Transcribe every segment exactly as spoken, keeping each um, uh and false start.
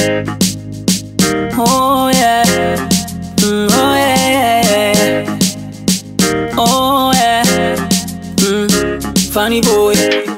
Oh yeah, mm, oh yeah, yeah, yeah. Oh yeah, mm, funny boy.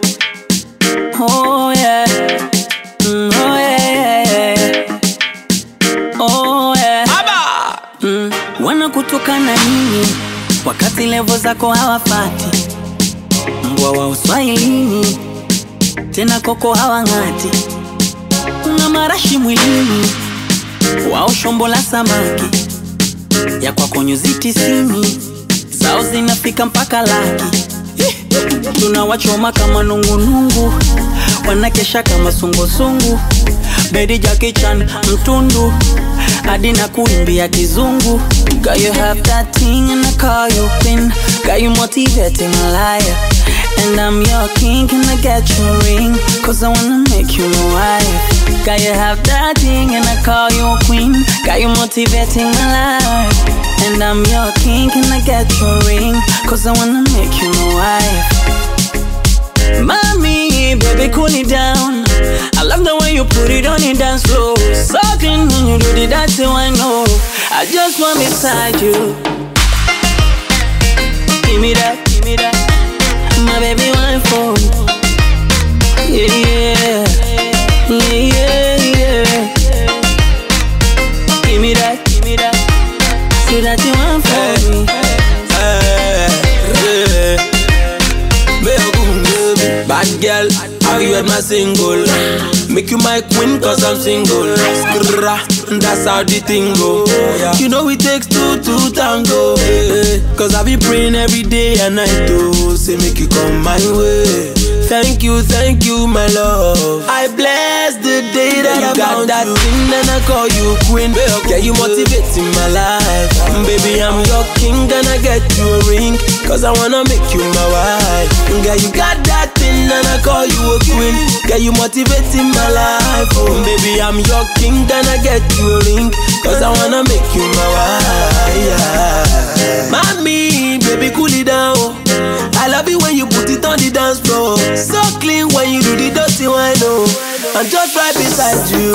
Oh yeah, mm, oh yeah, yeah, yeah. Oh yeah, mm, wana kutoka na nini wakati levo zako hawafati, mbwa wa uswahilini tena koko hawangati, una marashi mwilini wao shombo la samaki, ya kwako nyuzi tisini zao zinafika mpaka laki. Tunawachoma kama nungunungu, wanakesha kama sungusungu. Bedi Jackie Chan mtundu hadi na kuimbia kizungu. Girl, you have that thing and I call you queen. Girl, you motivating a liar, and I'm your king. Can I get your ring? Cause I wanna make you my wife. Girl, you have that thing and I call you a queen. Girl, you motivating my life, and I'm your king. Can I get your ring? Cause I wanna make you my wife. Mommy, baby, cool it down. I love the way you put it on the dance floor. So clean when you do the dance, I know I just want beside you. Give me that, give me that, my baby, one for yeah, yeah, yeah, yeah. Give me that, give me that, so that you want for me. Bad girl, have you heard my single? Make you my queen cause I'm single. Skrrra, that's how the thing go. You know it takes two to tango. Cause I be praying every day and night to say make you come my way. Thank you, thank you, my love. I bless the day that you I got that you. Thing, then I call you queen. Yeah, you motivating my life. Baby, I'm your king, gonna get you a ring. Cause I wanna make you my wife. Girl, you got that thing, and I call you a queen. Girl, you motivating my life. Oh, baby, I'm your king, gonna get you a ring. Cause I wanna make you my wife. Yeah. Mommy, baby, cool it down. I love it when you put it on the dance floor. So clean when you do the dirty wine, oh. I'm just right beside you.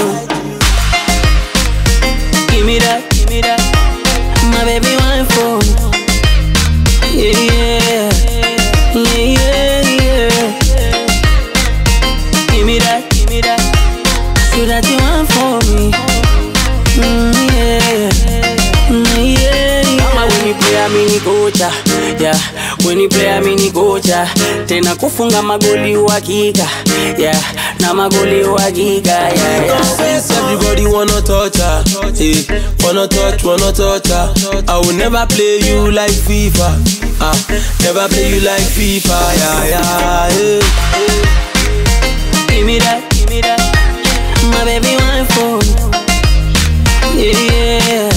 Give me that, give me that, my baby, one for yeah, yeah, yeah, yeah. Give me that, give me that, so that you want for me. Mm, yeah, mm, yeah. Kama when you play a mini kocha, yeah. When you play a mini kocha, tena kufunga magoli uhakika, yeah. Na magoli uhakika, yeah, yeah. Confess, everybody wanna touch her, hey. Wanna touch, wanna touch her. I will never play you like FIFA, ah. Never play you like FIFA, yeah, yeah, hey. Give me that, give me that, my baby, one for yeah, yeah.